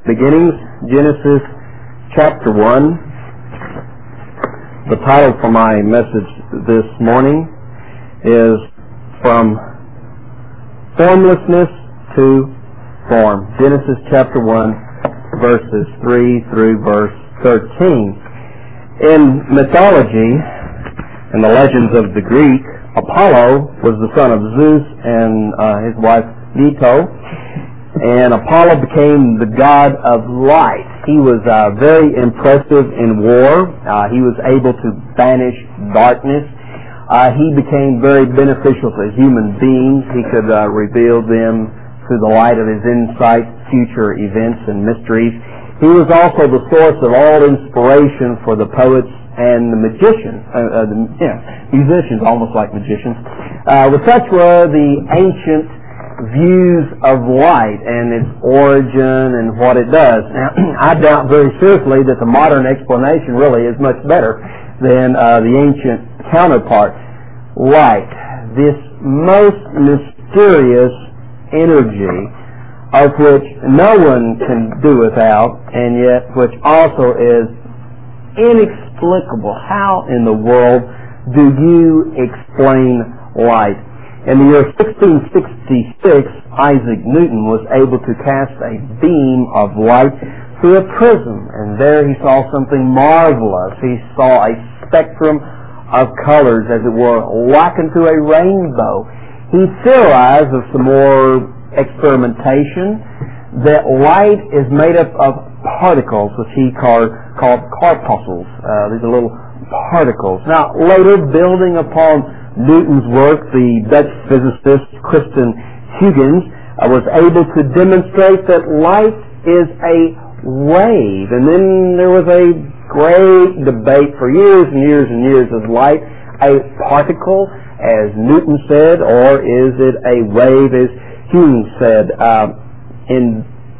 Beginnings, Genesis chapter 1. The title for my message this morning is From Formlessness to Form. Genesis chapter 1, verses 3 through verse 13. In mythology, in the legends of the Greek, Apollo was the son of Zeus and his wife Leto. And Apollo became the god of light. He was very impressive in war. He was able to banish darkness. He became very beneficial to human beings. He could reveal them through the light of his insight, future events and mysteries. He was also the source of all inspiration for the poets and the magicians, musicians, almost like magicians. Such were the ancient views of light and its origin and what it does. Now, I doubt very seriously that the modern explanation really is much better than the ancient counterpart. Light, this most mysterious energy of which no one can do without, and yet which also is inexplicable. How in the world do you explain light? In the year 1666, Isaac Newton was able to cast a beam of light through a prism, and there he saw something marvelous. He saw a spectrum of colors, as it were, likened to a rainbow. He theorized of some more experimentation that light is made up of particles, which he called corpuscles. These are little particles. Now, later, building upon Newton's work, the Dutch physicist Christian Huygens was able to demonstrate that light is a wave. And then there was a great debate for years and years and years. Is light a particle, as Newton said, or is it a wave, as Huygens said? In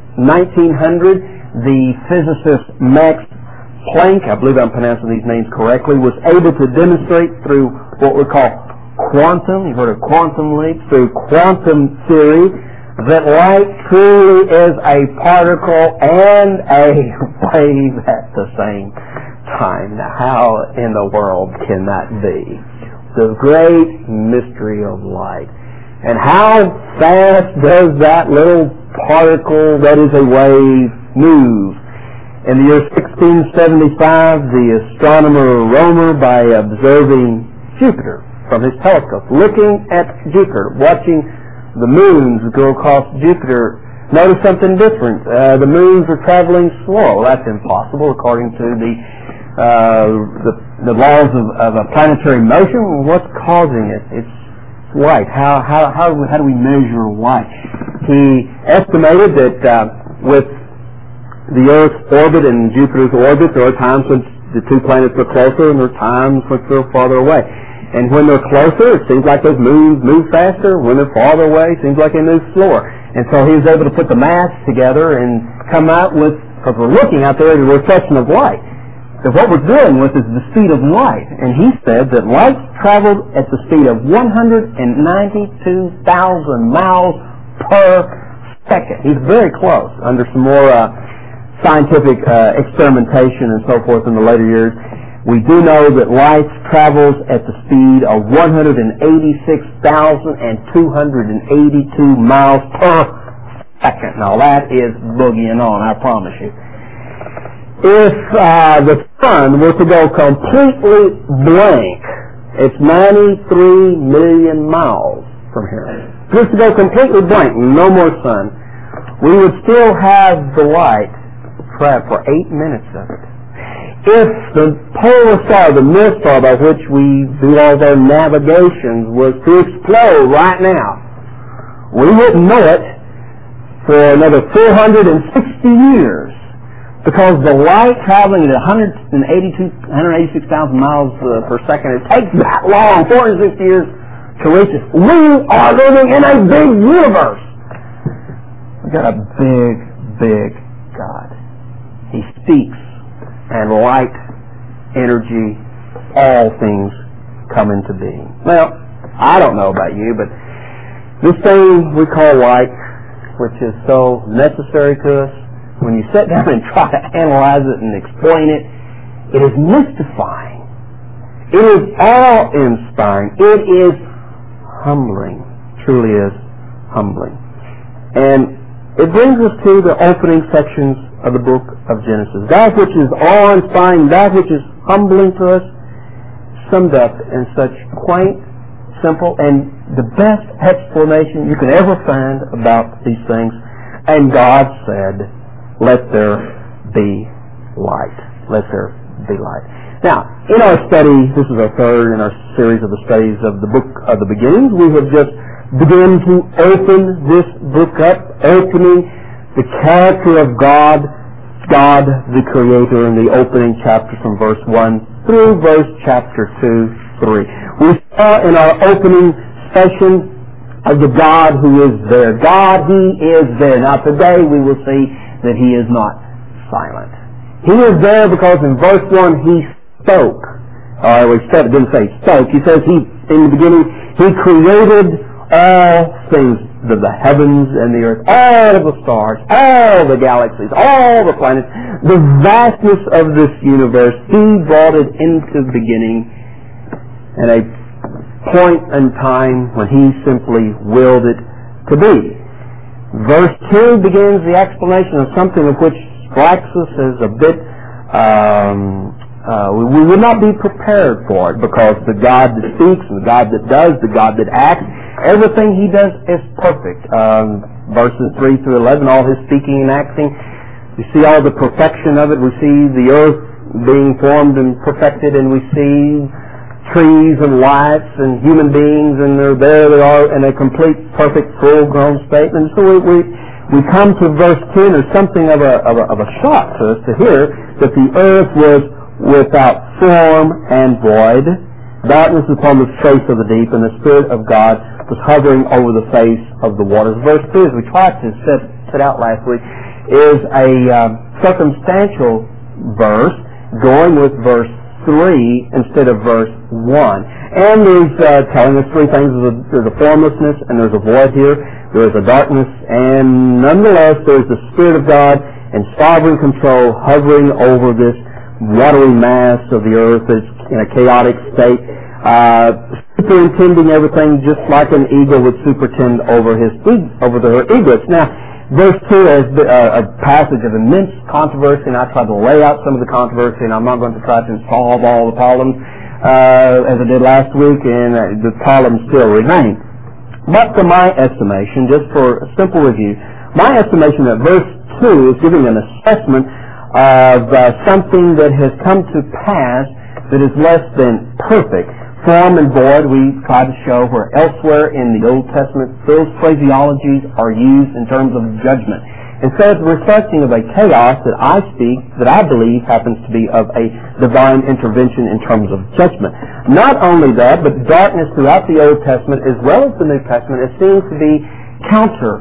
1900, the physicist Max Planck, I believe I'm pronouncing these names correctly, was able to demonstrate through what we call quantum, you've heard of quantum leaps, through quantum theory, that light truly is a particle and a wave at the same time. Now, how in the world can that be? The great mystery of light. And how fast does that little particle that is a wave move? In the year 1675, the astronomer Romer, by observing Jupiter from his telescope, looking at Jupiter, watching the moons go across Jupiter, noticed something different. The moons are traveling slow. That's impossible according to the laws of a planetary motion. What's causing it? It's light. How do we measure light? He estimated that with the Earth's orbit and Jupiter's orbit, there are times when the two planets are closer and there are times when they're farther away. And when they're closer, it seems like those moons move faster. When they're farther away, it seems like they move slower. And so he was able to put the maths together and come out with, because we're looking out there at a reflection of light, that what we're dealing with is the speed of light. And he said that light traveled at the speed of 192,000 miles per second. He's very close. Under some more scientific experimentation and so forth in the later years, we do know that light travels at the speed of 186,282 miles per second. Now that is boogieing on, I promise you. If the sun were to go completely blank, it's 93 million miles from here. Just to go completely blank, no more sun, we would still have the light trapped for 8 minutes of it. If the polar star, the North Star by which we do all our navigations, was to explode right now, we wouldn't know it for another 460 years, because the light traveling at 186,000 miles per second, it takes that long, 460 years, to reach us. We are living in a big universe. We've got a big, big God. He speaks, and light, energy, all things come into being. Well, I don't know about you, but this thing we call light, which is so necessary to us, when you sit down and try to analyze it and explain it, it is mystifying. It is awe-inspiring. It is humbling. Truly is humbling. And it brings us to the opening sections of the book of Genesis. That which is awe-inspiring, that which is humbling to us, summed up in such quaint, simple, and the best explanation you can ever find about these things. And God said, "Let there be light." Let there be light. Now, in our study, this is our third in our series of the studies of the book of the beginnings, we have just begun to open this book up, opening the character of God the Creator, in the opening chapter from verse 1 through verse chapter 2-3. We saw in our opening session of the God who is there. God, He is there. Now today we will see that He is not silent. He is there because in verse 1 He spoke. It didn't say spoke. He says He, in the beginning, He created all things, the heavens and the earth, all of the stars, all the galaxies, all the planets, the vastness of this universe. He brought it into beginning at a point in time when He simply willed it to be. Verse 2 begins the explanation of something of which strikes us as a bit, we would not be prepared for it, because the God that speaks and the God that does, the God that acts, everything He does is perfect. Verses 3 through 11, all His speaking and acting, we see all the perfection of it. We see the earth being formed and perfected, and we see trees and lights and human beings, and there they are in a complete, perfect, full-grown state. And so we come to verse 10, there's something of a shock to us to hear that the earth was without form and void. Darkness upon the face of the deep, and the Spirit of God was hovering over the face of the waters. Verse 2, as we tried to set out last week, is a circumstantial verse going with verse 3 instead of verse 1. And he's telling us three things. There's a formlessness, and there's a void here. There is a darkness, and nonetheless there's the Spirit of God in sovereign control hovering over this watery mass of the earth that's in a chaotic state, superintending everything just like an eagle would superintend over her eaglets. Now, verse 2 is a passage of immense controversy, and I tried to lay out some of the controversy, and I'm not going to try to solve all the problems as I did last week, and the problems still remain. But for my estimation, just for a simple review, my estimation that verse 2 is giving an assessment of something that has come to pass that is less than perfect. Form and void, we try to show where elsewhere in the Old Testament those phraseologies are used in terms of judgment. Instead of reflecting of a chaos that I believe happens to be of a divine intervention in terms of judgment. Not only that, but darkness throughout the Old Testament as well as the New Testament, it seems to be counter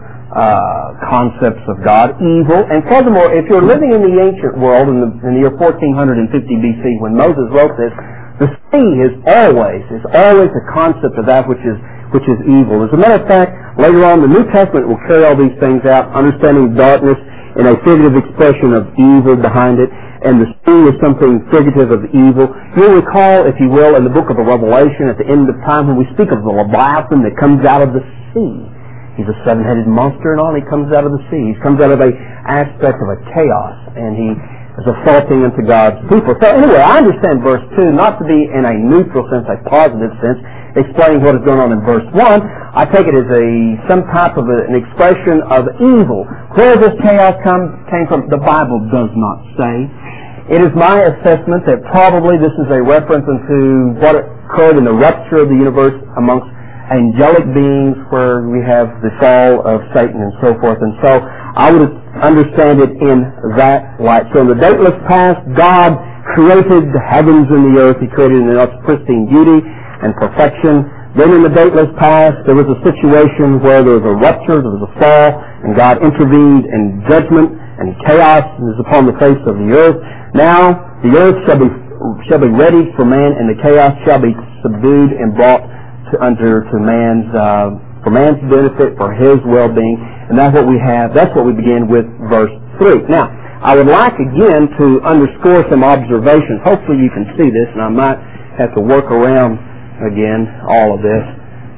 concepts of God, evil, and furthermore, if you're living in the ancient world in the year 1450 BC when Moses wrote this, the sea is always a concept of that which is evil. As a matter of fact, later on the New Testament will carry all these things out, understanding darkness in a figurative expression of evil behind it, and the sea is something figurative of evil. You'll recall, if you will, in the book of the Revelation at the end of time when we speak of the Leviathan that comes out of the sea. He's a seven-headed monster and all. He comes out of the sea. He comes out of an aspect of a chaos, and he is assaulting into God's people. So anyway, I understand verse 2 not to be in a neutral sense, a positive sense, explaining what is going on in verse 1. I take it as some type of an expression of evil. Where this chaos came from, the Bible does not say. It is my assessment that probably this is a reference into what occurred in the rupture of the universe amongst angelic beings, where we have the fall of Satan and so forth. And so I would understand it in that light. So in the dateless past, God created the heavens and the earth. He created it in its pristine beauty and perfection. Then in the dateless past, there was a situation where there was a rupture, there was a fall, and God intervened in judgment, and chaos is upon the face of the earth. Now the earth shall be ready for man, and the chaos shall be subdued and brought to man's for man's benefit, for his well-being, and that's what we have. That's what we begin with verse 3. Now, I would like again to underscore some observations. Hopefully you can see this, and I might have to work around again all of this.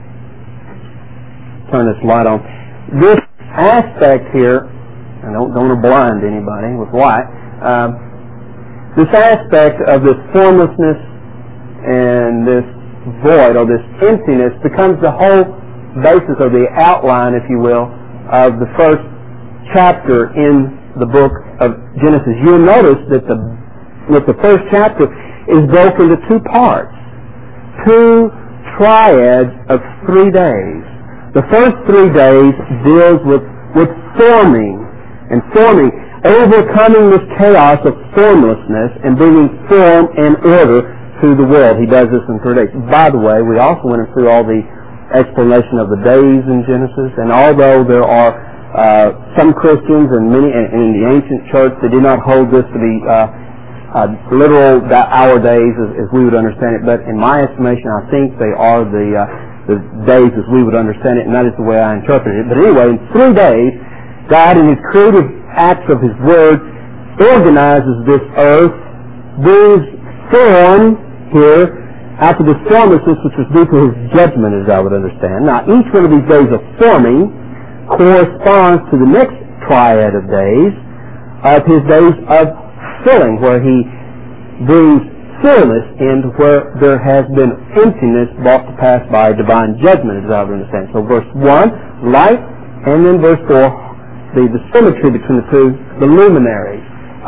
Turn this light on. This aspect here, I don't want to blind anybody with light, this aspect of this formlessness and this void, or this emptiness, becomes the whole basis or the outline, if you will, of the first chapter in the book of Genesis. You'll notice that the first chapter is broken into two parts, two triads of 3 days. The first 3 days deals with forming, overcoming this chaos of formlessness and bringing form and order to the world. He does this in 3 days. By the way, we also went through all the explanation of the days in Genesis, and although there are some Christians and many in the ancient church that did not hold this to be literal our days as we would understand it, but in my estimation, I think they are the days as we would understand it, and that is the way I interpret it. But anyway, in 3 days, God, in His creative acts of His Word, organizes this earth, brings form here out of this formlessness which was due to His judgment, as I would understand. Now, each one of these days of forming corresponds to the next triad of days, of His days of filling, where He brings fullness into where there has been emptiness brought to pass by divine judgment, as I would understand. So verse 1, light, and then verse 4, the symmetry between the two, the luminaries.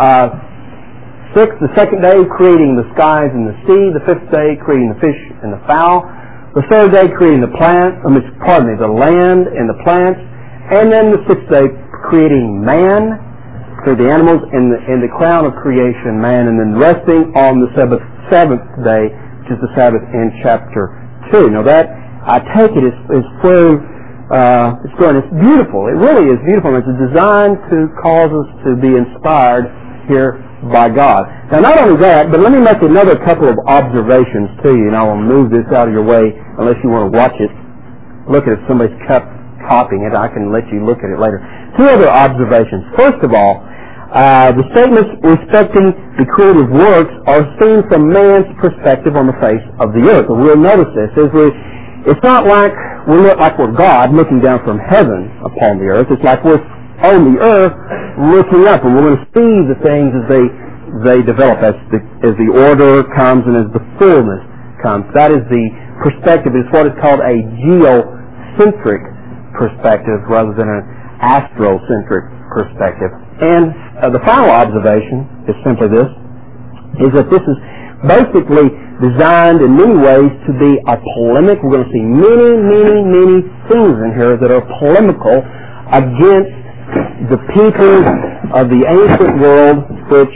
6, the second day, creating the skies and the sea. The 5th day, creating the fish and the fowl. The 3rd day, creating the the land and the plants. And then the 6th day, creating man, for the animals, and the crown of creation, man, and then resting on the seventh day, which is the Sabbath in chapter 2. Now that, I take it, is where it's going. It's beautiful. It really is beautiful. It's designed to cause us to be inspired here by God. Now, not only that, but let me make another couple of observations to you, and I will move this out of your way unless you want to watch it. Look at it. If somebody's copying it, I can let you look at it later. 2 other observations. First of all, the statements respecting the creative works are seen from man's perspective on the face of the earth. And we'll notice this. It's not like we're God looking down from heaven upon the earth. It's like we're on the earth looking up, and we're going to see the things as they develop, as the order comes and as the fullness comes. That is the perspective. It's what is called a geocentric perspective rather than an astrocentric perspective. And the final observation is simply this, is that this is basically designed in many ways to be a polemic. We're going to see many things in here that are polemical against the people of the ancient world which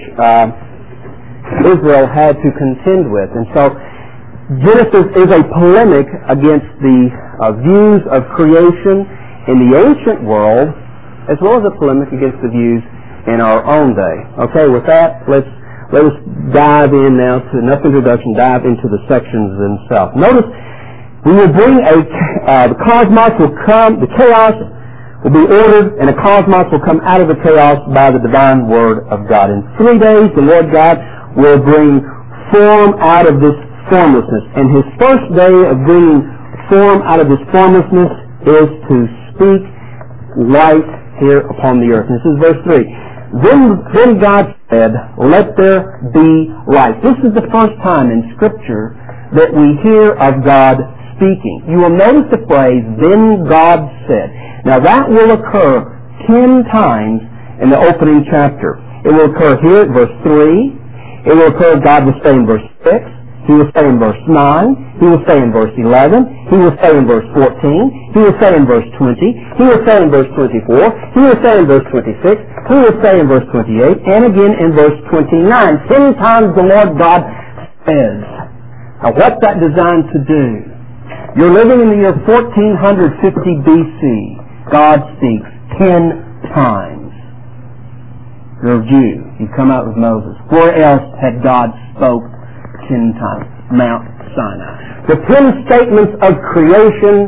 Israel had to contend with. And so Genesis is a polemic against the views of creation in the ancient world, as well as a polemic against the views in our own day. Okay, with that, let us dive in now to enough introduction, dive into the sections themselves. Notice, we will bring the cosmos will come, the chaos will be ordered, and the cosmos will come out of the chaos by the divine Word of God. In 3 days, the Lord God will bring form out of this formlessness. And His first day of bringing form out of this formlessness is to speak light here upon the earth. And this is verse 3. Then God said, "Let there be light." This is the first time in Scripture that we hear of God speaking. You will notice the phrase, "Then God said." Now that will occur 10 times in the opening chapter. It will occur here at verse 3. It will occur, God will say in verse 6. He will say in verse 9. He will say in verse 11. He will say in verse 14. He will say in verse 20. He will say in verse 24. He will say in verse 26. He will say in verse 28. And again in verse 29. 10 times the Lord God says. Now what's that designed to do? You're living in the year 1450 BC. God speaks 10 times. You're a Jew. You come out with Moses. Where else had God spoke 10 times? Mount Sinai. The 10 statements of creation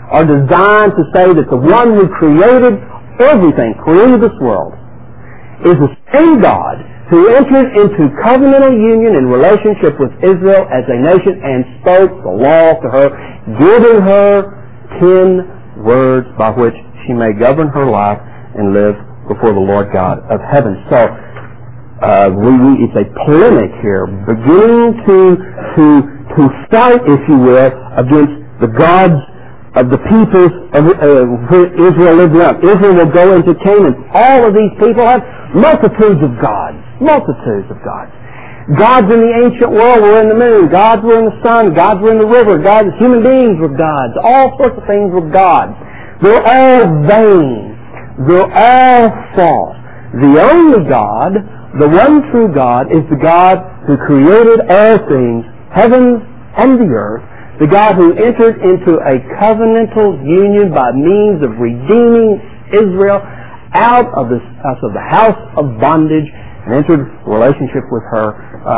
are designed to say that the one who created everything, created this world, is the same God who entered into covenantal union and relationship with Israel as a nation and spoke the law to her, giving her 10 words by which she may govern her life and live before the Lord God of heaven. So it's a polemic here, beginning to fight, if you will, against the gods of the peoples of where Israel lived around. Israel will go into Canaan. All of these people have multitudes of gods. Multitudes of gods. Gods in the ancient world were in the moon. Gods were in the sun. Gods were in the river. Human beings were gods. All sorts of things were gods. They're all vain. They're all false. The only God, the one true God, is the God who created all things, heavens and the earth, the God who entered into a covenantal union by means of redeeming Israel out of the house of bondage and entered a relationship with her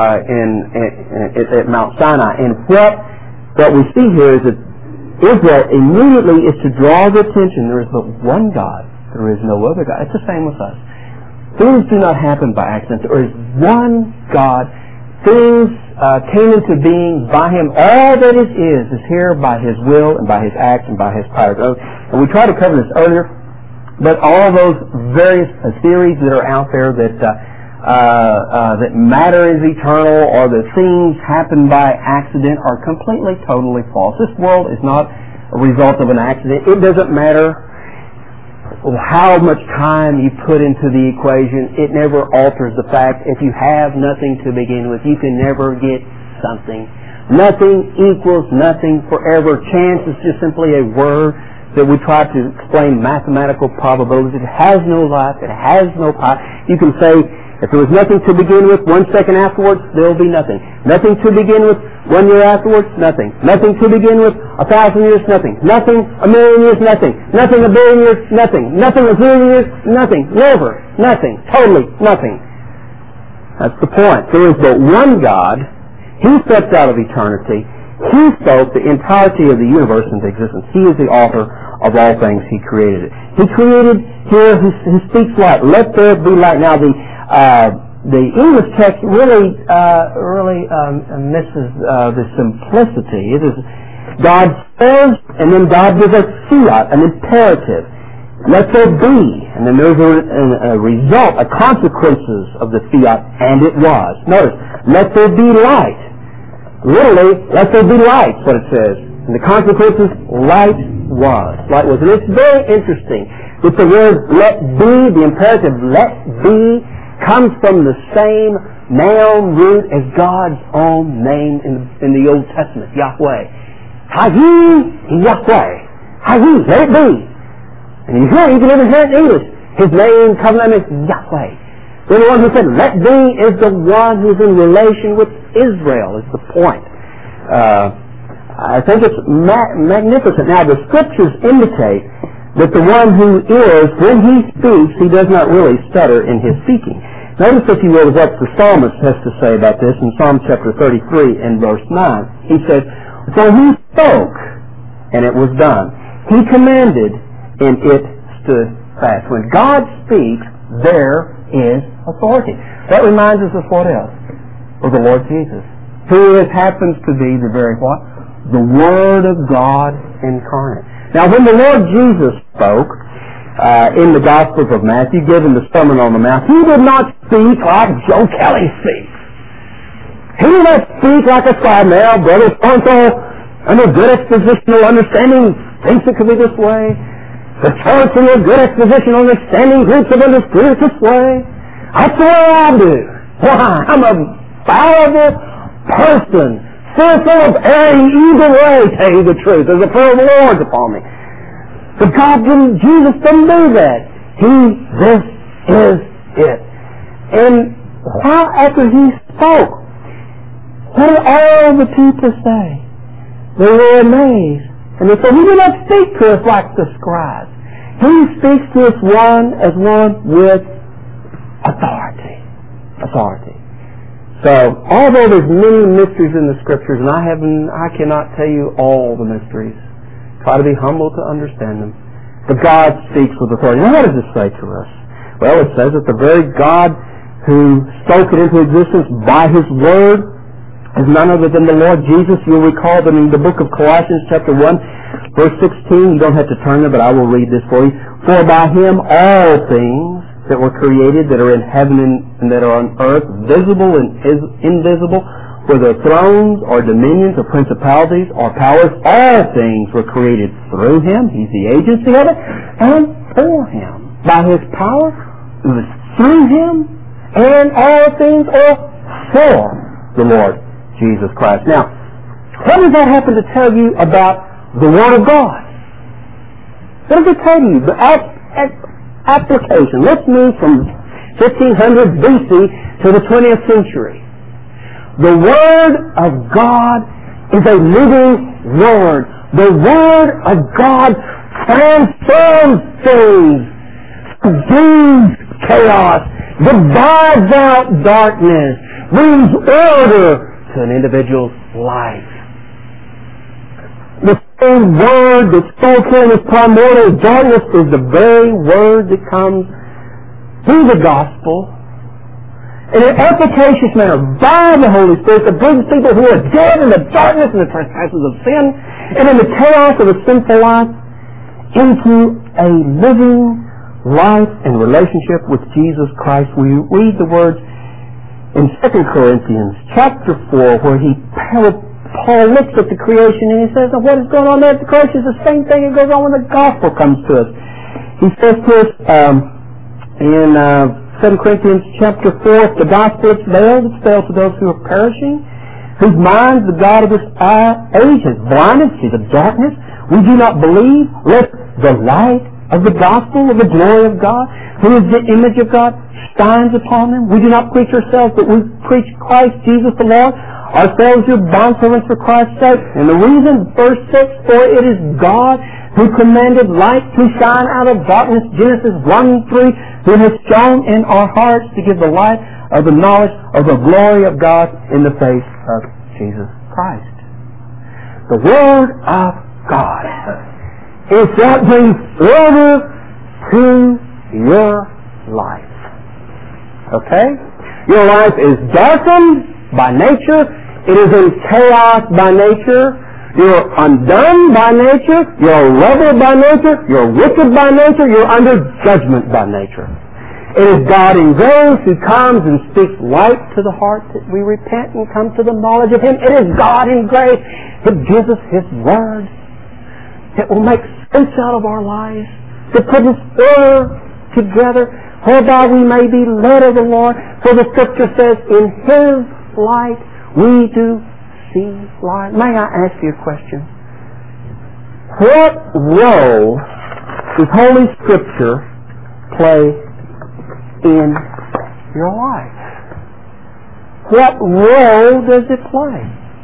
at Mount Sinai. And what we see here is that Israel immediately is to draw the attention. There is but one God. There is no other God. It's the same with us. Things do not happen by accident. There is one God. Things came into being by Him. All that it is here by His will and by His act and by His power. And we tried to cover this earlier, but all those various theories that are out there that matter is eternal or that things happen by accident are completely, totally false. This world is not a result of an accident. It doesn't matter how much time you put into the equation. It never alters the fact if you have nothing to begin with, you can never get something. Nothing equals nothing forever. Chance is just simply a word that we try to explain mathematical probabilities. It has no life. It has no power. You can say, if there was nothing to begin with, 1 second afterwards, there will be nothing. Nothing to begin with, 1 year afterwards, nothing. Nothing to begin with, 1,000 years, nothing. Nothing, 1,000,000 years, nothing. Nothing, 1,000,000,000 years, nothing. Nothing, 1,000,000 years, nothing. Never, nothing. Totally nothing. That's the point. There is but one God. He steps out of eternity. He spoke the entirety of the universe into existence. He is the author of all things. He created it. He created here, He speaks light. Let there be light. Now, the English text really misses the simplicity. It is God says, and then God gives a fiat, an imperative. Let there be, and then there's a result, a consequences of the fiat, and it was. Notice, let there be light. Literally, let there be light, what it says. And the consequences, light was. Light was. And it's very interesting that the word let be, the imperative let be, comes from the same noun root as God's own name in the Old Testament, Yahweh. Hayi Yahweh. Hayi, let it be. And you can even hear it in English. His name, covenant is Yahweh. The one who said, let be, is the one who's in relation with Israel, is the point. I think it's magnificent. Now, the Scriptures indicate that the one who is, when He speaks, He does not really stutter in His speaking. Notice, if you will, what the psalmist has to say about this in Psalm chapter 33 and verse 9. He says, for He spoke, and it was done. He commanded, and it stood fast. When God speaks, there is authority. That reminds us of what else? Of the Lord Jesus, who happens to be the very what? The Word of God incarnate. Now, when the Lord Jesus spoke in the Gospels of Matthew, given the Sermon on the Mount, He did not speak like Joe Kelly speaks. He did not speak like a side now, Brother so-and-so, under good expositional understanding, thinks it could be this way. The church in a good expositional understanding groups have understood it this way. That's the way I do. Why? I'm a fallible person, fearful of erring either way, tell you the truth. There's a fear of the Lord upon me. But Jesus didn't do that. This is it. And after He spoke, what did all the people say? They were amazed. And they said, He did not speak to us like the scribes. He speaks to us as one with authority. Authority. So, although there's many mysteries in the Scriptures, and I cannot tell you all the mysteries, Try to be humble to understand them. But God speaks with authority. Now what does this say to us? Well, it says that the very God who spoke it into existence by His Word is none other than the Lord Jesus. You'll recall that in the book of Colossians chapter 1, verse 16, you don't have to turn there, but I will read this for you. For by Him all things that were created that are in heaven and that are on earth, visible and invisible, whether thrones or dominions or principalities or powers, all things were created through Him. He's the agency of it, and for Him. By His power, it was through Him, and all things are for the Lord Jesus Christ. Now, what does that happen to tell you about the Word of God? What does it tell you? The application. Let's move from 1500 BC to the 20th century. The Word of God is a living Word. The Word of God transforms things, subdues chaos, divides out darkness, brings order to an individual's life. The same Word that spoke in His primordial darkness is the very Word that comes through the gospel in an efficacious manner by the Holy Spirit that brings people who are dead in the darkness and the trespasses of sin and in the chaos of a sinful life into a living life and relationship with Jesus Christ. We read the words in 2 Corinthians chapter 4 where Paul looks at the creation and he says, what is going on there at the creation is the same thing that goes on when the gospel comes to us. He says to us in 2 Corinthians chapter 4, if the gospel is veiled, it's veiled to those who are perishing, whose minds the God of this age has blinded to the darkness. We do not believe, lest the light of the gospel of the glory of God, who is the image of God, shines upon them. We do not preach ourselves, but we preach Christ Jesus the Lord, ourselves your bondservants for Christ's sake. And the reason, verse 6, for it is God who commanded light to shine out of darkness, Genesis 1:3, who has shone in our hearts to give the light of the knowledge of the glory of God in the face of Jesus Christ. The Word of God is what brings order to your life. Okay? Your life is darkened by nature. It is in chaos by nature. You're undone by nature. You're a rebel by nature. You're wicked by nature. You're under judgment by nature. It is God in grace who comes and speaks light to the heart that we repent and come to the knowledge of Him. It is God in grace that gives us His Word that will make sense out of our lives, to put His order together, whereby we may be led of the Lord. For the Scripture says, in His light we do see light. May I ask you a question? What role does Holy Scripture play in your life? What role does it play?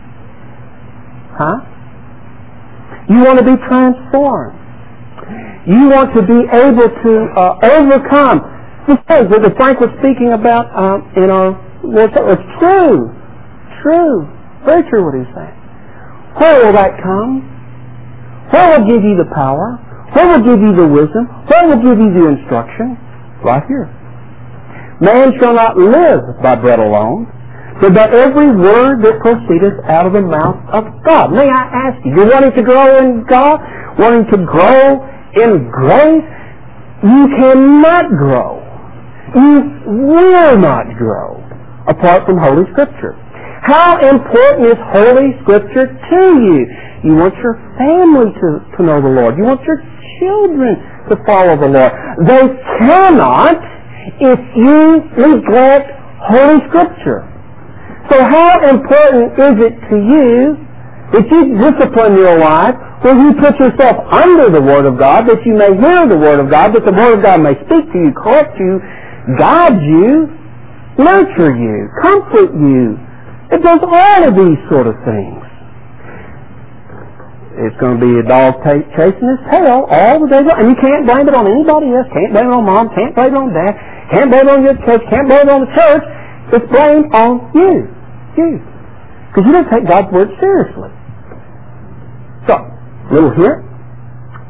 Huh? You want to be transformed. You want to be able to overcome the things that Frank was speaking about in our... It's true. True. Very true what he's saying. Where will that come? Where will give you the power? Where will give you the wisdom? Where will give you the instruction? Right here. Man shall not live by bread alone, but by every word that proceedeth out of the mouth of God. May I ask you, you're wanting to grow in God? Wanting to grow in grace? You cannot grow. You will not grow apart from Holy Scripture. How important is Holy Scripture to you? You want your family to know the Lord. You want your children to follow the Lord. They cannot if you neglect Holy Scripture. So how important is it to you that you discipline your life, where you put yourself under the Word of God, that you may hear the Word of God, that the Word of God may speak to you, correct you, guide you, nurture you, comfort you. It does all of these sort of things. It's going to be a dog chasing its tail all the day long. And you can't blame it on anybody else. Can't blame it on mom. Can't blame it on dad. Can't blame it on your church. Can't blame it on the church. It's blamed on you. You. Because you don't take God's Word seriously. So, a little here,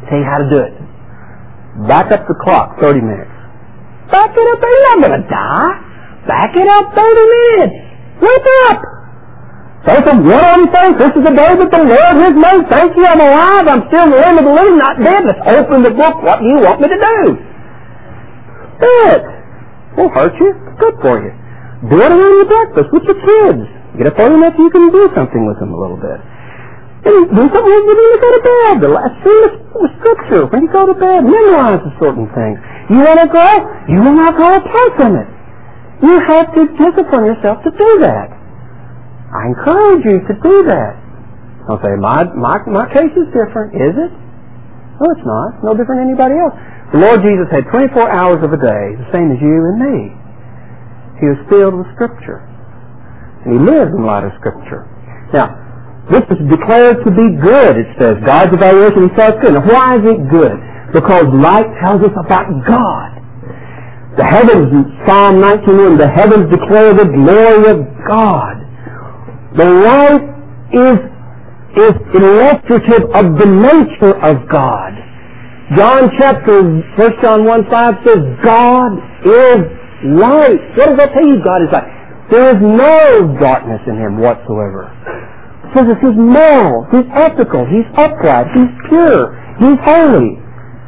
Tell you how to do it. Back up the clock 30 minutes. Back it up. You're not going to die. Back it up 30 minutes. Wake up. Say some one thing. This is the day that the Lord has made. Thank you, I'm alive. I'm still in the land of the living, not dead. Let's open the book. What do you want me to do? Do it. Won't hurt you. It's good for you. Do it around your breakfast with your kids. Get up 30 minutes, you can do something with them a little bit. And do something when you go to bed. The last thing is the Scripture. When you go to bed, memorize the certain things. You want to grow? You will not grow apart from it. You have to discipline yourself to do that. I encourage you to do that. Don't say, my case is different. Is it? No, it's not. It's no different than anybody else. The Lord Jesus had 24 hours of a day, the same as you and me. He was filled with Scripture. And he lived in light of Scripture. Now, this is declared to be good, it says. God's evaluation, he says it's good. Now, why is it good? Because light tells us about God. The heavens, Psalm 19:1, the heavens declare the glory of God. The light is illustrative of the nature of God. John 1 John 1:5 says, God is light. What does that tell you? God is light. There is no darkness in him whatsoever. It says that he's moral, he's ethical, he's upright, he's pure, he's holy.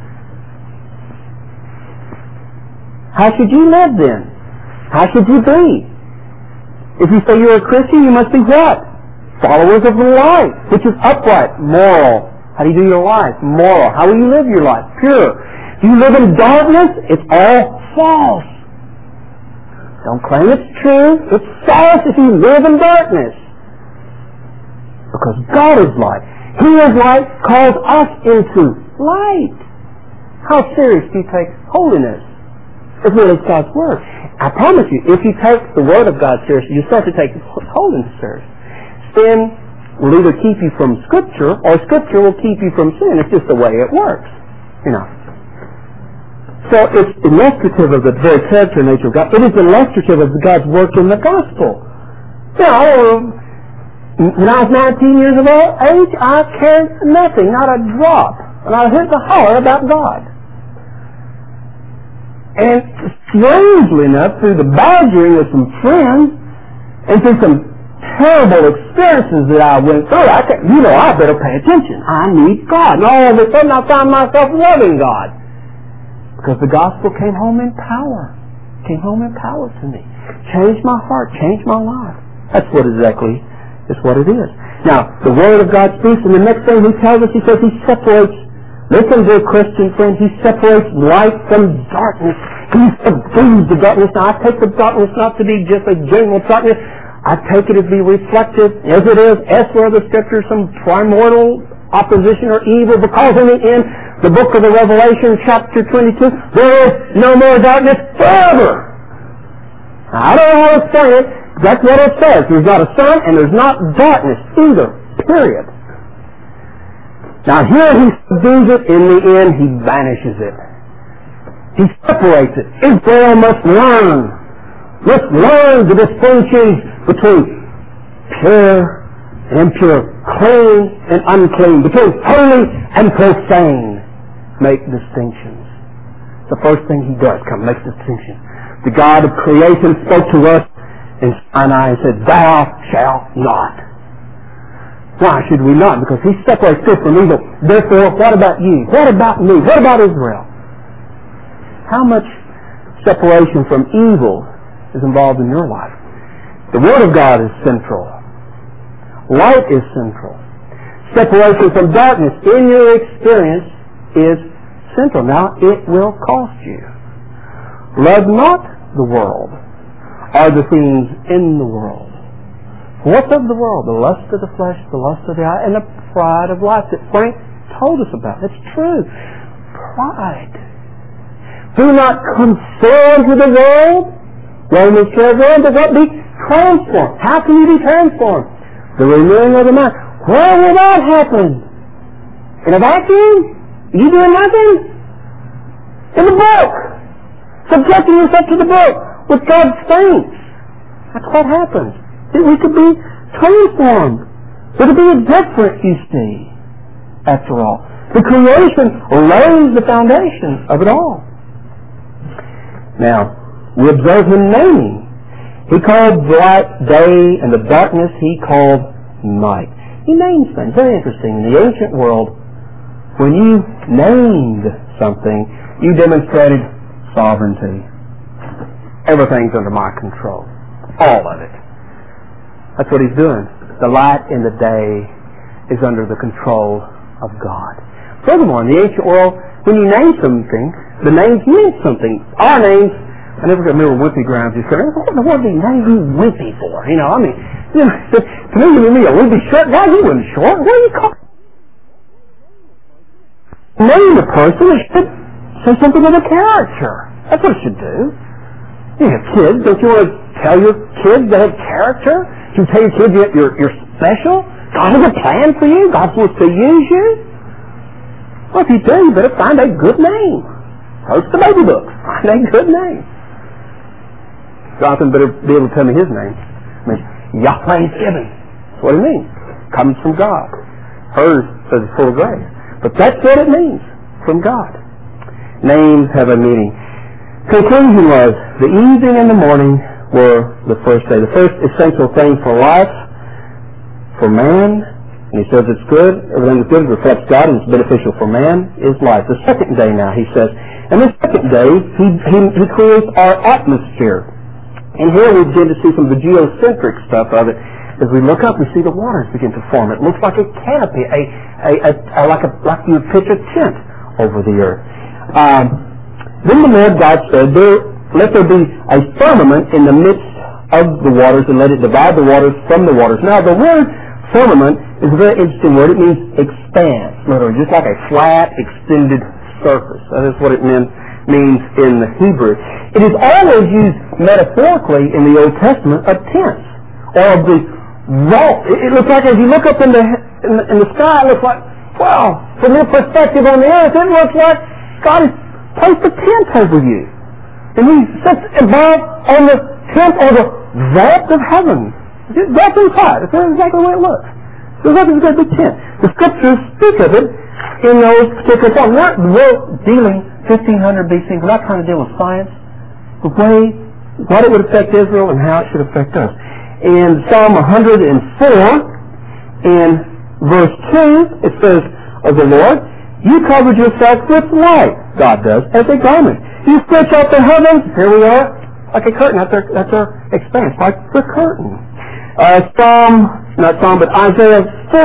How should you live then? How should you be? If you say you're a Christian, you must be what? Followers of the light, which is upright, moral. How do you do your life? Moral. How will you live your life? Pure. If you live in darkness, it's all false. Don't claim it's true. It's false if you live in darkness. Because God is light. He is light, calls us into light. How serious do you take holiness? As well as God's Word. I promise you, if you take the Word of God seriously, you start to take holiness seriously. Sin will either keep you from Scripture, or Scripture will keep you from sin. It's just the way it works. You know. So it's illustrative of the very character and nature of God. It is illustrative of God's work in the gospel. Now, when I was 19 years of age, I cared nothing, not a drop. And I heard the holler about God. And strangely enough, through the badgering of some friends, and through some terrible experiences that I went through, I better pay attention. I need God. And all of a sudden I found myself loving God. Because the gospel came home in power. Came home in power to me. Changed my heart, changed my life. That's what exactly is what it is. Now, the Word of God speaks, and the next thing he tells us, he says he separates, listen to a Christian friend, he separates light from darkness. He subdues the darkness. Now, I take the darkness not to be just a general darkness. I take it as be reflective, as it is elsewhere in the Scripture, some primordial opposition or evil, because in the end, the book of the Revelation, chapter 22, there is no more darkness forever. Now, I don't know how to say it. That's what it says. There's not a sun and there's not darkness either. Period. Now here he subdues it. In the end, he banishes it. He separates it. Israel must learn. Must learn the distinctions between pure and impure, clean and unclean, between holy and profane. Make distinctions. The first thing he does, makes distinctions. The God of creation spoke to us in Sinai and said, thou shalt not. Why should we not? Because he separates good from evil. Therefore, what about you? What about me? What about Israel? How much separation from evil is involved in your life? The Word of God is central. Light is central. Separation from darkness in your experience is central. Now, it will cost you. Love not the world, are the things in the world. What's of the world? The lust of the flesh, the lust of the eye, and the pride of life that Frank told us about. It's true. Pride. Do not conform to the world. Romans 12:1, but what? Be transformed. How can you be transformed? The renewing of the mind. Where will that happen? In a vacuum? You doing nothing? In the book. Subjecting yourself to the book. With God's saints. That's what happens. We could be transformed. We could be different, you see, after all. The creation lays the foundation of it all. Now, we observe him naming. He called the light day, and the darkness he called night. He names things. Very interesting. In the ancient world, when you named something, you demonstrated sovereignty. Everything's under my control. All of it. That's what he's doing. The light in the day is under the control of God. Furthermore, in the ancient world, when you name something, the names mean something. Our names, I never remember Wimpy Grimes. He said, what in the world did he name you Wimpy for? You know, I mean, to me, a Wimpy short guy, he wasn't short. What do you call it? Name the person, it should say something of a character. That's what it should do. You have kids. Don't you want to tell your kids they have character? You tell your kids you're special? God has a plan for you? God wants to use you? Well, if you do, you better find a good name. Post the baby book. Find a good name. Jonathan better be able to tell me his name. I mean, Yahweh is given. That's what it means. Comes from God. Hers says it's full of grace. But that's what it means. From God. Names have a meaning. Conclusion was, the evening and the morning were the first day. The first essential thing for life, for man, and he says it's good, everything is good, it reflects God, and it's beneficial for man, is life. The second day now, he says, and the second day, he creates our atmosphere. And here we begin to see some of the geocentric stuff of it. As we look up, we see the waters begin to form. It looks like a canopy, like you would pitch a tent over the earth. Then the Lord God said, let there be a firmament in the midst of the waters, and let it divide the waters from the waters. Now, the word firmament is a very interesting word. It means expanse, literally, just like a flat, extended surface. That is what it means in the Hebrew. It is always used metaphorically in the Old Testament of tents, or of the vault. It looks like as you look up in the sky, it looks like, well, from your perspective on the earth, it looks like God has placed a tent over you. And he sits above on the tent or the vault of heaven. That's inside. That's exactly the way it looks. So that is a big tent. The scriptures speak of it in those particular forms. We're dealing 1500 BC. We're not trying to deal with science. The way, what it would affect Israel and how it should affect us. In Psalm 104, in verse 2, it says of the Lord, you covered yourself with light, God does, as a garment. You stretch out the heavens, here we are, like a curtain. That's our expanse, like the curtain. Isaiah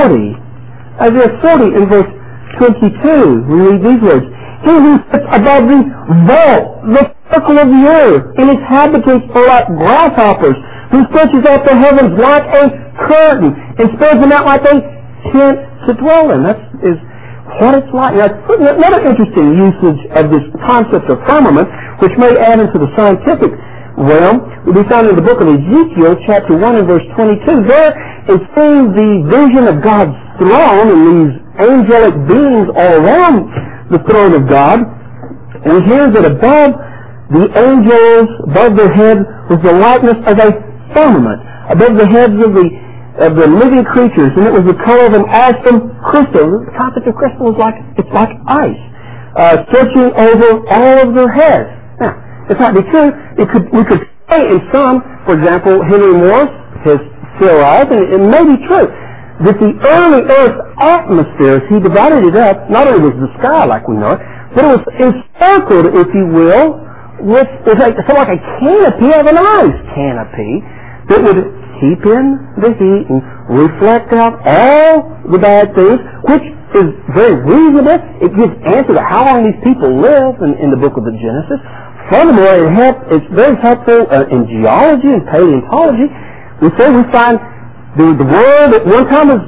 40 in verse 22, we read these words. He who sits above the vault, the circle of the earth, and its inhabitants are like grasshoppers, who stretches out the heavens like a curtain, and spreads them out like a tent to dwell in. That is what it's like. Now, another interesting usage of this concept of firmament, which may add into the scientific realm, will be found in the book of Ezekiel, chapter 1 and verse 22. There, in seeing the vision of God's throne and these angelic beings all around the throne of God, we hear that above the angels, above their heads, was the likeness of a firmament, above the heads of the living creatures, and it was the color of an awesome crystal. The concept of crystal is like ice, stretching over all of their heads. Now, it's not true. We could say in some, for example, Henry Morris has theorized, and it may be true, that the early Earth's atmosphere, he divided it up, not only was the sky like we know it, but it was encircled, if you will, with like a canopy of an ice canopy that would keep in the heat and reflect out all the bad things, which is very reasonable. It gives answer to how long these people live in the book of the Genesis. Furthermore, it's very helpful in geology and paleontology. We find the world at one time was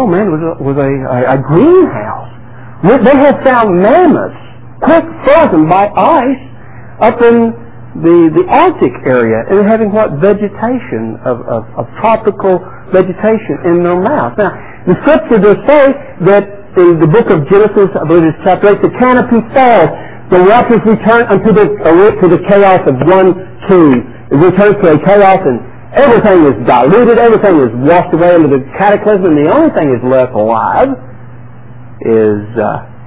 a greenhouse. They had found mammoths, quick frozen by ice, up in the Arctic area, and having vegetation of tropical vegetation in their mouth. Now, the scripture does say that in the book of Genesis, I believe it's chapter 8, the canopy falls, the waters return to the chaos of 1-2. It returns to a chaos, and everything is diluted, everything is washed away into the cataclysm, and the only thing is left alive is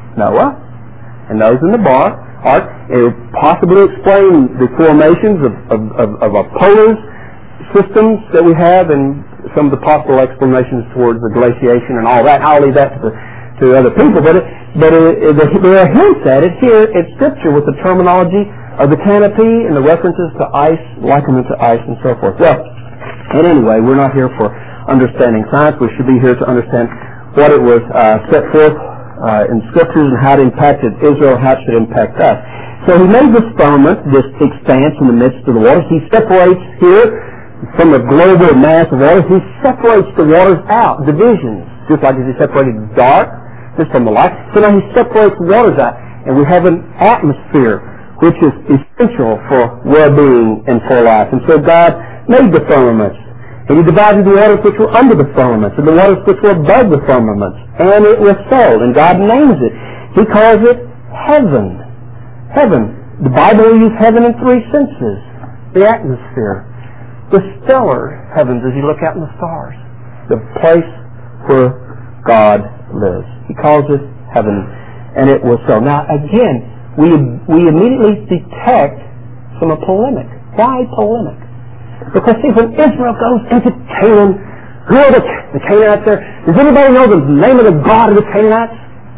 Noah and those in the ark. It would possibly explain the formations of a polar systems that we have and some of the possible explanations towards the glaciation and all that. I'll leave that to other people. But there are hints at it here in Scripture with the terminology of the canopy and the references to ice, likenment to ice, and so forth. Well, and anyway, we're not here for understanding science. We should be here to understand what it was set forth in Scriptures and how it impacted Israel, how it should impact us. So he made this firmament, this expanse in the midst of the waters. He separates here from the global mass of waters. He separates the waters out, divisions, just like as he separated the dark just from the light. So now he separates the waters out, and we have an atmosphere which is essential for well-being and for life. And so God made the firmaments, and he divided the waters which were under the firmaments and the waters which were above the firmaments. And it was so, and God names it. He calls it heaven. Heaven. The Bible uses heaven in three senses. The atmosphere. The stellar heavens as you look out in the stars. The place where God lives. He calls it heaven. And it was so. Now, again, we immediately detect some polemic. Why polemic? Because, see, when Israel goes into Canaan, who are the Canaanites there? Does anybody know the name of the god of the Canaanites?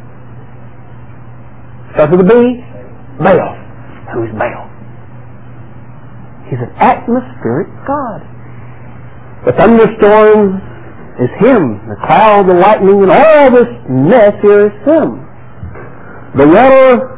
Starts with a B. Baal. Who's Baal? He's an atmospheric god. The thunderstorm is him. The cloud, the lightning, and all this mess here is him. The water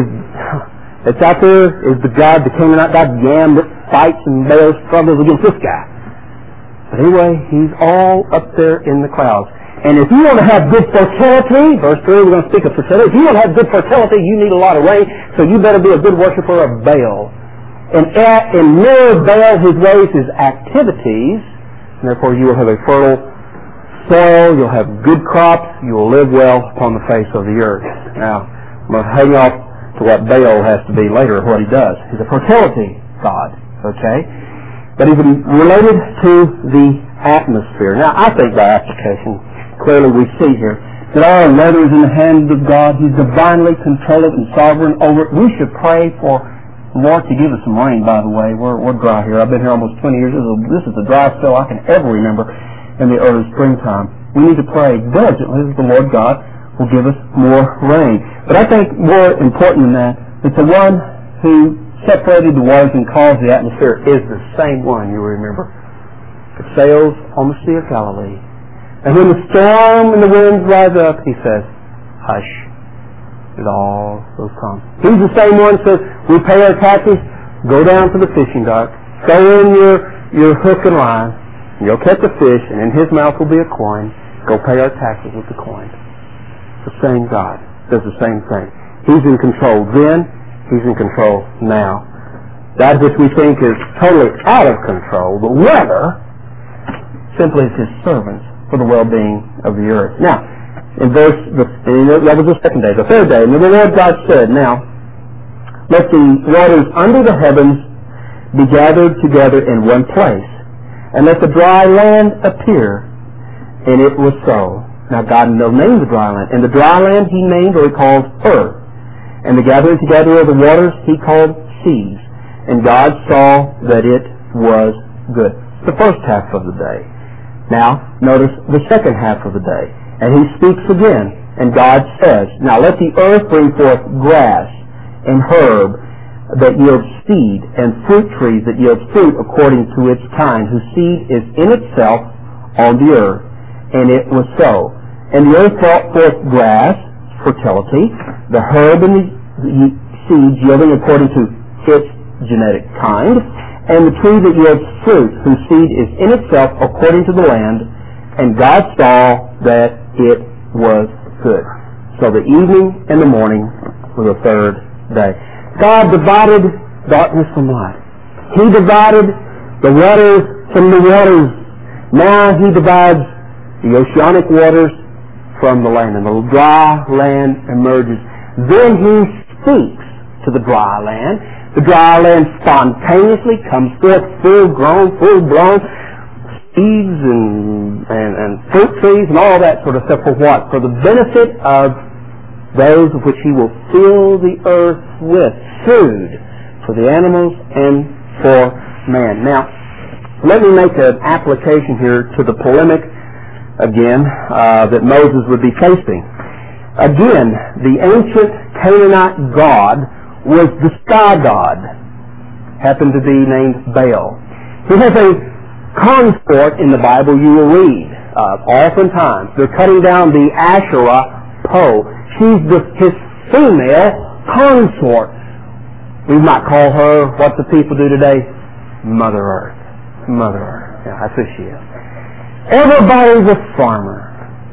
that's out there is the god, the Canaanite god, Yam, that fights and Baal struggles against this guy. But anyway, he's all up there in the clouds. And if you want to have good fertility, verse 3, we're going to speak of fertility. If you want to have good fertility, you need a lot of rain, so you better be a good worshiper of Baal. And near Baal, his ways, his activities, and therefore you will have a fertile soil, you'll have good crops, you will live well upon the face of the earth. Now, I'm going to hang off to what Baal has to be later, what he does. He's a fertility god, okay? But he's related to the atmosphere. Now, I think by application, clearly we see here that all weather is in the hand of God. He's divinely controlled and sovereign over it. We should pray for the Lord to give us some rain, by the way. We're dry here. I've been here almost 20 years. This is the driest spell I can ever remember in the early springtime. We need to pray diligently that the Lord God will give us more rain. But I think more important than that the one who separated the waters and caused the atmosphere is the same one, you remember. It sails on the Sea of Galilee. And when the storm and the winds rise up, he says, hush. It all goes calm. He's the same one who says, we pay our taxes, go down to the fishing dock, throw in your hook and line, and you'll catch a fish, and in his mouth will be a coin. Go pay our taxes with the coin. The same God does the same thing. He's in control then, he's in control now. That which we think is totally out of control, the weather, simply is his servants for the well-being of the earth. Now, that was the second day. The third day, and the Lord God said, now, let the waters under the heavens be gathered together in one place, and let the dry land appear. And it was so. Now, God named the dry land. And the dry land he named, or he called earth. And the gathering together of the waters he called seas. And God saw that it was good. The first half of the day. Now, notice the second half of the day. And he speaks again. And God says, now let the earth bring forth grass and herb that yields seed, and fruit trees that yield fruit according to its kind, whose seed is in itself on the earth. And it was so. And the earth brought forth grass, fertility, the herb and the seeds yielding according to its genetic kind, and the tree that yields fruit, whose seed is in itself according to the land. And God saw that it was good. So the evening and the morning were the third day. God divided darkness from light. He divided the waters from the waters. Now he divides the oceanic waters from the land, and the dry land emerges. Then he speaks to the dry land. The dry land spontaneously comes forth full-blown seeds and fruit trees and all that sort of stuff. For what? For the benefit of those of which he will fill the earth with, food for the animals and for man. Now, let me make an application here to the polemic, again, that Moses would be facing. Again, the ancient Canaanite god was the sky god, happened to be named Baal. He has a consort in the Bible you will read. Oftentimes, they're cutting down the Asherah pole. She's his female consort. We might call her, what the people do today, Mother Earth. Mother Earth. Yeah, that's who she is. Everybody's a farmer.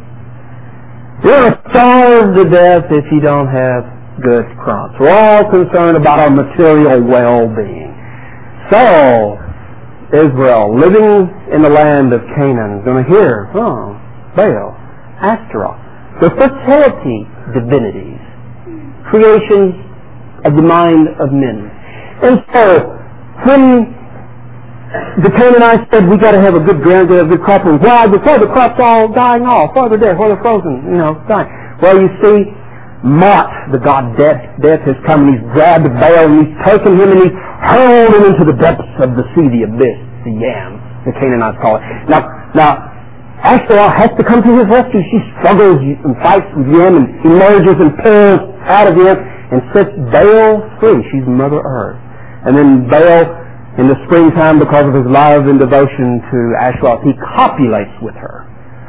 You're going to starve to death if you don't have good crops. We're all concerned about our material well-being. So, Israel, living in the land of Canaan, is going to hear, Baal, Ashtaroth, the fertility divinities, creations of the mind of men. And so, when the Canaanites said, we got to have a good ground, get a good crop, and why? Before the crop's all dying off, why they're dead, why they're frozen, dying. Well, you see, Mot, the god death has come, and he's grabbed Baal, and he's taken him, and he's hurled him into the depths of the sea, the abyss, the Yam, the Canaanites call it. Now, Ashtaroth has to come to his rescue. She struggles and fights with Yam and emerges and pulls out of Yam and sets Baal free. She's Mother Earth. And then Baal, in the springtime, because of his love and devotion to Ashtaroth, he copulates with her.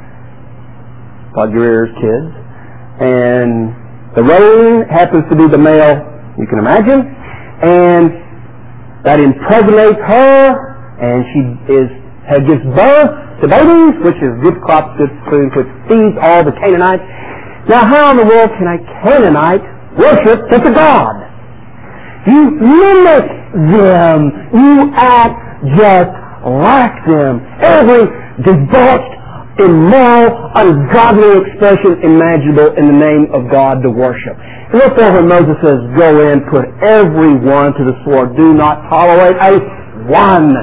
God rears kids. And the rain happens to be the male, you can imagine. And that impregnates her, and she gives birth to babies, which is good crops, good food, which feeds all the Canaanites. Now, how in the world can a Canaanite worship such a God? You mimic them. You act just like them. Every debauched, immoral, ungodly expression imaginable in the name of God to worship. And therefore, when Moses says, go in, put everyone to the sword, do not tolerate a one.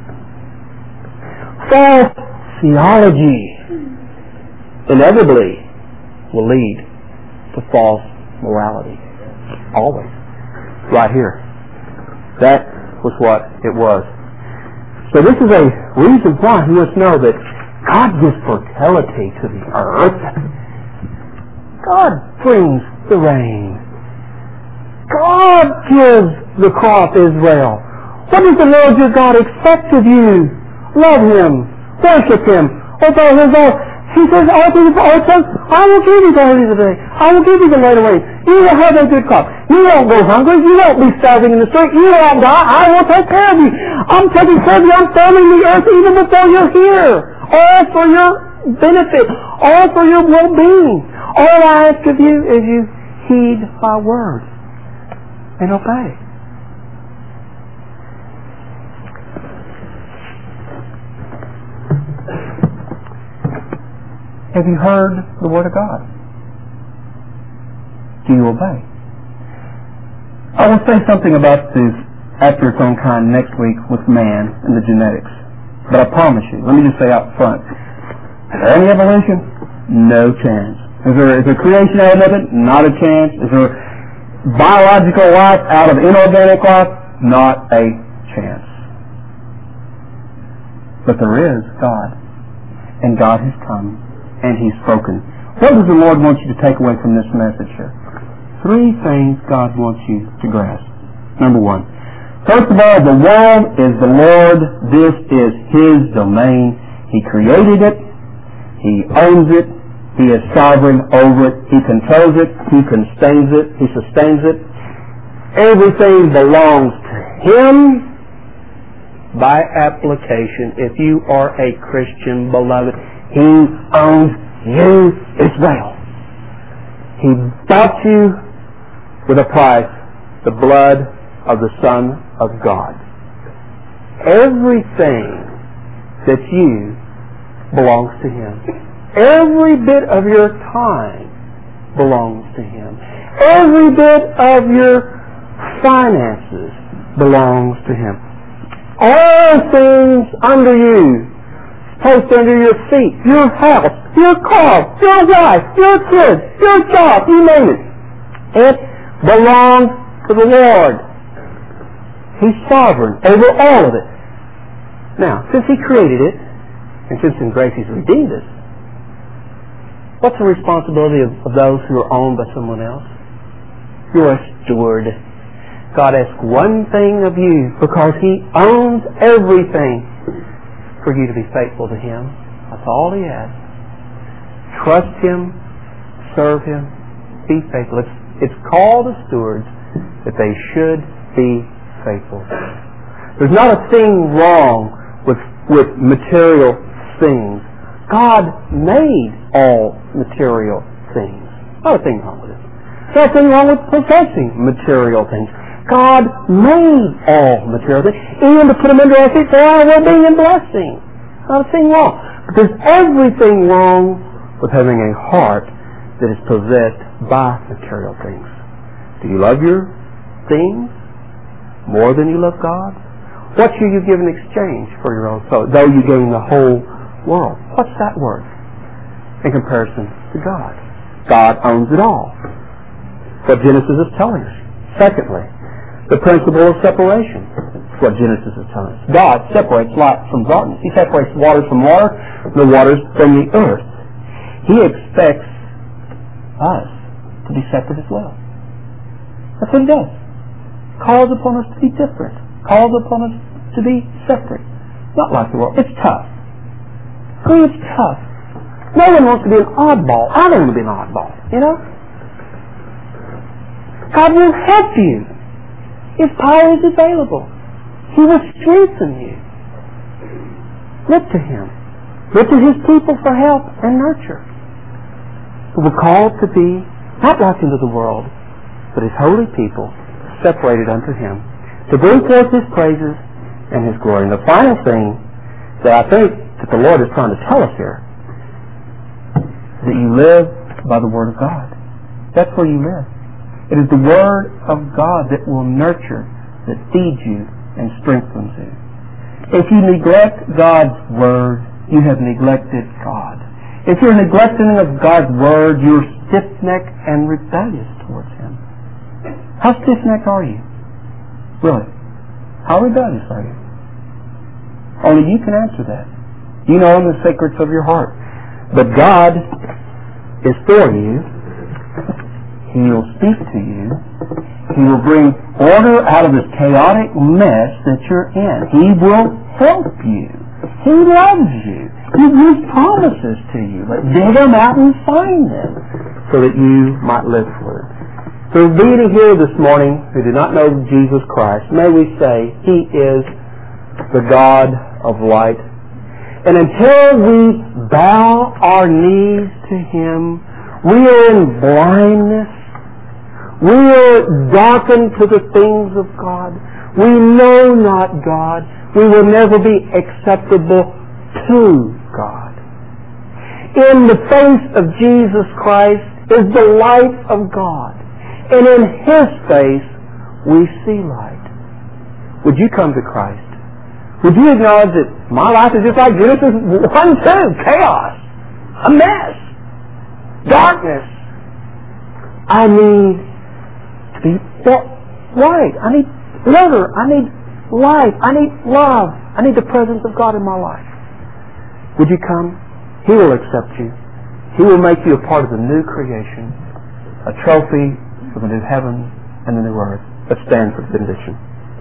False theology inevitably will lead to false morality. Always. Right here. That was what it was. So this is a reason why he must know that God gives fertility to the earth. God brings the rain. God gives the crop, Israel. What does the Lord your God expect of you? Love Him. Worship Him. Obey His law. He says, I will give you the early today. I will give you the later rain. You will have a good crop. You won't go hungry. You won't be starving in the street. You won't die. I will take care of you. I'm taking care of you. I'm farming the earth even before you're here. All for your benefit. All for your well-being. All I ask of you is you heed my word and obey. Have you heard the word of God? Do you obey? I will say something about this after its own kind next week with man and the genetics. But I promise you, let me just say out front, is there any evolution? No chance. Is there creation out of it? Not a chance. Is there biological life out of inorganic life? Not a chance. But there is God. And God has come. And He's spoken. What does the Lord want you to take away from this message here? 3 things God wants you to grasp. Number 1. First of all, the world is the Lord. This is His domain. He created it. He owns it. He is sovereign over it. He controls it. He sustains it. He sustains it. Everything belongs to Him. By application, if you are a Christian, beloved, He owns you as well. He bought you with a price, the blood of the Son of God. Everything that's you belongs to Him. Every bit of your time belongs to Him. Every bit of your finances belongs to Him. All things under you, placed under your feet, your house, your car, your wife, your kids, your job, you name it. It belongs to the Lord. He's sovereign over all of it. Now, since He created it, and since in grace He's redeemed us, what's the responsibility of those who are owned by someone else? You're a steward. God asks one thing of you because He owns everything, for you to be faithful to Him. That's all He asks. Trust Him, serve Him, be faithful. It's called as stewards that they should be faithful. There's not a thing wrong with material things. God made all material things. Not a thing wrong with it. Not a thing wrong with possessing material things. God made all material things, even to put them into our feet for our well-being and blessing. Not a thing wrong. But there's everything wrong with having a heart that is possessed by material things. Do you love your things more than you love God? What shall you give in exchange for your own soul, though you gain the whole world? What's that worth in comparison to God? God owns it all. What Genesis is telling us. Secondly, the principle of separation. That's what Genesis is telling us. God separates light from darkness. He separates waters from water, the waters from the earth. He expects us to be separate as well. That's what He does. Calls upon us to be different. Calls upon us to be separate. Not like the world. It's tough. It's tough. No one wants to be an oddball. I don't want to be an oddball, you know? God will help you. His power is available. He will strengthen you. Look to Him. Look to His people for help and nurture. We're called to be not like unto the world, but His holy people, separated unto Him, to bring forth His praises and His glory. And the final thing that I think that the Lord is trying to tell us here, that you live by the Word of God. That's where you live. It is the Word of God that will nurture, that feeds you and strengthens you. If you neglect God's Word, you have neglected God. If you're neglecting of God's Word, you're stiff-necked and rebellious towards Him. How stiff-necked are you? Really? How rebellious are you? Only you can answer that. You know the secrets of your heart. But God is for you. He will speak to you. He will bring order out of this chaotic mess that you're in. He will help you. He loves you. He gives promises to you. But dig them out and find them so that you might live for it. So being here this morning who do not know Jesus Christ, may we say He is the God of light. And until we bow our knees to Him, we are in blindness. We are darkened to the things of God. We know not God. We will never be acceptable to God. In the face of Jesus Christ is the light of God. And in His face we see light. Would you come to Christ? Would you acknowledge that my life is just like Genesis 1-2, chaos, a mess, darkness. I need to be right. I need order. I need life. I need love. I need the presence of God in my life. Would you come? He will accept you. He will make you a part of the new creation, a trophy for the new heaven and the new earth. Let's stand for the benediction.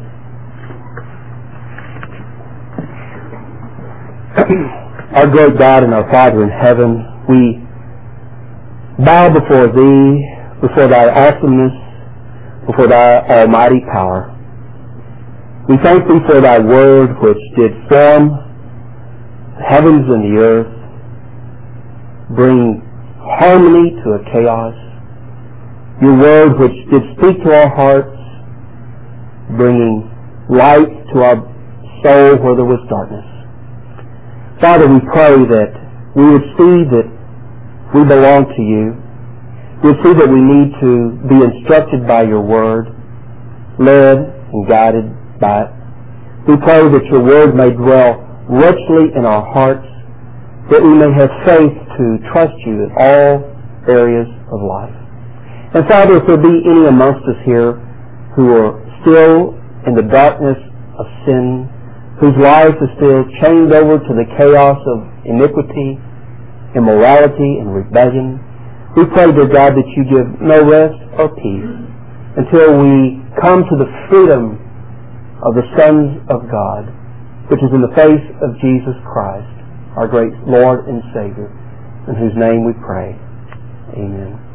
Our great God and our Father in heaven, we bow before Thee, before Thy awesomeness, before Thy almighty power. We thank Thee for Thy Word which did form the heavens and the earth, bring harmony to a chaos. Your Word which did speak to our hearts, bringing light to our soul where there was darkness. Father, we pray that we would see that we belong to You. We would see that we need to be instructed by Your Word, led and guided by it. We pray that Your Word may dwell richly in our hearts, that we may have faith to trust You in all areas of life. And Father, if there be any amongst us here who are still in the darkness of sin, whose life is still chained over to the chaos of iniquity, immorality, and rebellion, we pray, dear God, that you give no rest or peace until we come to the freedom of the sons of God, which is in the face of Jesus Christ, our great Lord and Savior, in whose name we pray. Amen.